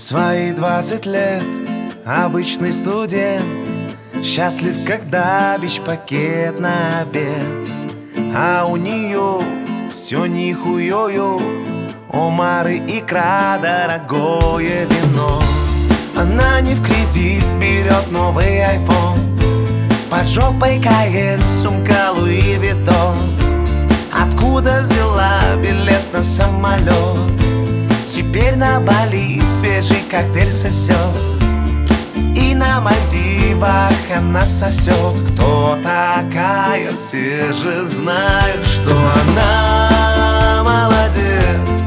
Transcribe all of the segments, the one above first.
свои 20 лет обычный студент, счастлив, когда бич-пакет на обед. А у нее все нихуёю, омары, икра, дорогое вино. Она не в кредит берет новый айфон, под жопой Каен, сумка Луи Виттон. Откуда взяла билет на самолет? Теперь на Бали свежий коктейль сосет, и на Мальдивах она сосет. Кто такая? Все же знают, что она молодец.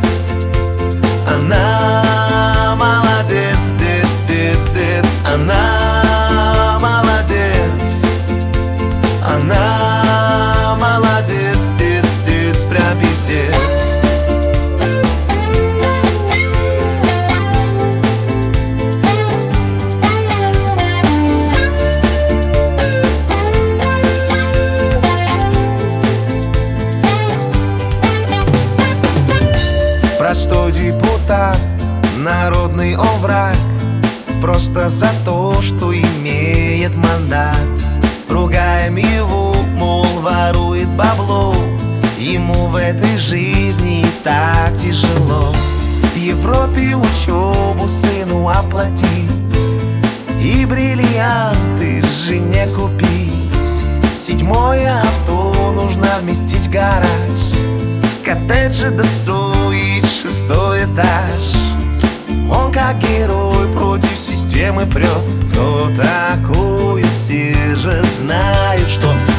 Она молодец, дец, дец, дец. Она молодец. Она молодец, дец, дец, прям пиздец. Простой депутат, народный он враг, просто за то, что имеет мандат. Ругаем его, мол, ворует бабло, ему в этой жизни и так тяжело. В Европе учебу сыну оплатить и бриллианты жене купить. В 7-е авто нужно вместить гараж, в коттедже достроить 6-й этаж. Он как герой против системы прет. Кто такой? Все же знают, что